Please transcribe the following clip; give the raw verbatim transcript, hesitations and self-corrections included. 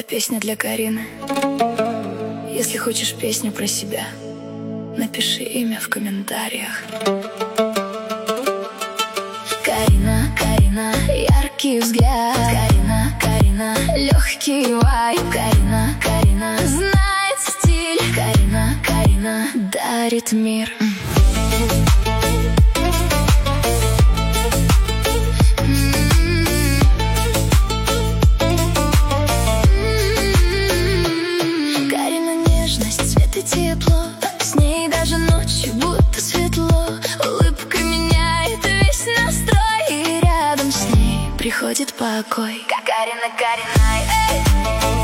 песня для Карины. Если хочешь песню про себя, напиши имя в комментариях. Карина, Карина, яркий взгляд. Карина, Карина, легкий вайб. Карина, Карина, знает стиль. Карина, Карина, дарит мир. Тепло, с ней даже ночью будто светло. Улыбка меняет весь настрой, и рядом с ней приходит покой. Как Карина, Карина, эй.